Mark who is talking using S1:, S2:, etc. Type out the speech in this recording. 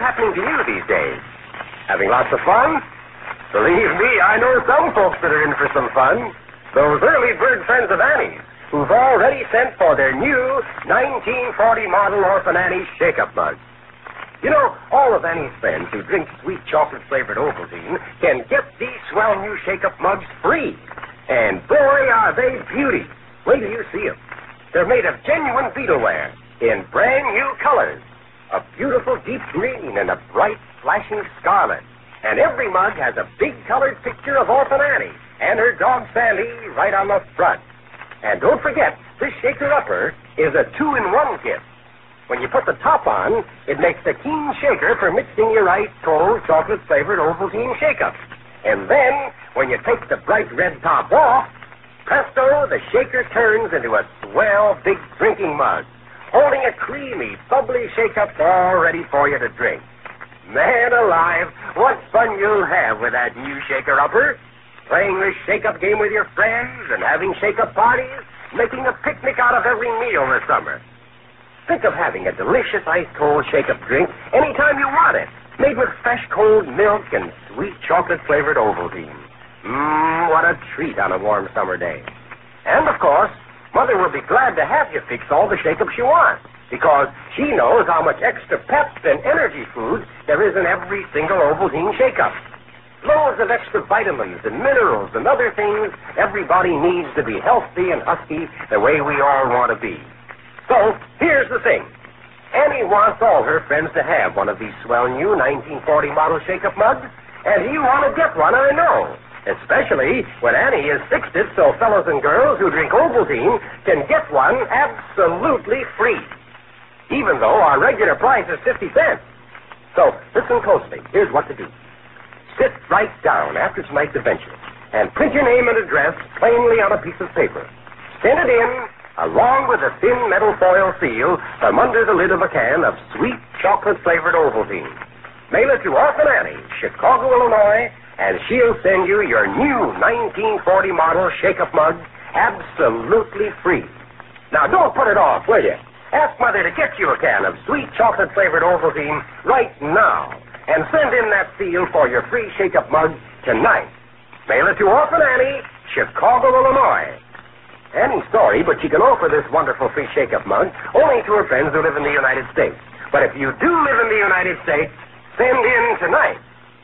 S1: happening to you these days? Having lots of fun? Believe me, I know some folks that are in for some fun. Those early bird friends of Annie's, who've already sent for their new 1940 model Orphan Annie's Shake-Up Mug. You know, all of Annie's friends who drink sweet chocolate-flavored Ovaltine can get these swell new Shake-Up Mugs free. And boy, are they beauty. Wait till you see them. They're made of genuine beetleware in brand new colors. A beautiful deep green and a bright flashing scarlet. And every mug has a big colored picture of Orphan Annie and her dog Sandy right on the front. And don't forget, this shaker-upper is a 2-in-1 kit. When you put the top on, it makes a keen shaker for mixing your ice cold chocolate-flavored Ovaltine Shake-Up. And then, when you take the bright red top off, presto, the shaker turns into a swell big drinking mug, holding a creamy, bubbly Shake-Up all ready for you to drink. Man alive, what fun you'll have with that new shaker-upper. Playing this Shake-Up game with your friends and having Shake-Up parties, making a picnic out of every meal this summer. Think of having a delicious ice-cold Shake-Up drink anytime you want it, made with fresh cold milk and sweet chocolate-flavored Ovaltine. What a treat on a warm summer day. And, of course, Mother will be glad to have you fix all the Shake-Ups you want, because she knows how much extra pep and energy food there is in every single Ovaltine Shake-Up. Loads of extra vitamins and minerals and other things everybody needs to be healthy and husky the way we all want to be. So, here's the thing. Annie wants all her friends to have one of these swell new 1940 model Shake-Up mugs, and you want to get one, I know. Especially when Annie has fixed it so fellows and girls who drink Ovaltine can get one absolutely free, even though our regular price is 50 cents. So, listen closely. Here's what to do. Sit right down after tonight's adventure and print your name and address plainly on a piece of paper. Send it in, along with a thin metal foil seal from under the lid of a can of sweet chocolate-flavored Ovaltine. Mail it to Orphan Annie, Chicago, Illinois, and she'll send you your new 1940 model Shake-Up mug absolutely free. Now, don't put it off, will you? Ask Mother to get you a can of sweet chocolate-flavored Ovaltine right now. And send in that seal for your free Shake-Up mug tonight. Mail it to Orphan Annie, Chicago, Illinois. Annie's sorry, but she can offer this wonderful free Shake-Up mug only to her friends who live in the United States. But if you do live in the United States, send in tonight.